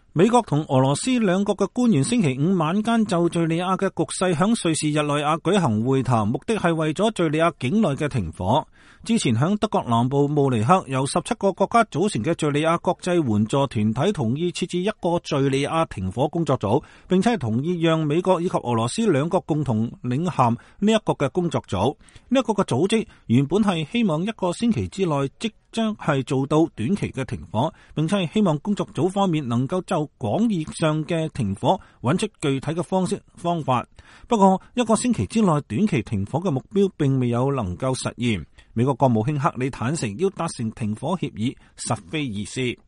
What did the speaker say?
美國同俄羅斯兩國嘅官員星期五晚間就敘利亞嘅局勢響瑞士日內瓦舉行會談，目的係為咗敘利亞境內嘅停火。之前響德國南部慕尼黑由17個國家組成嘅敘利亞國際援助團體同意設置一個敘利亞停火工作組，並且係同意讓美國以及俄羅斯兩國共同領銜呢一個嘅工作組。呢一個嘅組織原本係希望一個星期之內即將係做到短期嘅停火，並且係希望工作組方面能夠就廣義上嘅停火揾出具體嘅方法。不過一個星期之內短期停火嘅目標並未有能夠實現。美國國務卿克里坦承要達成停火協議實非易事。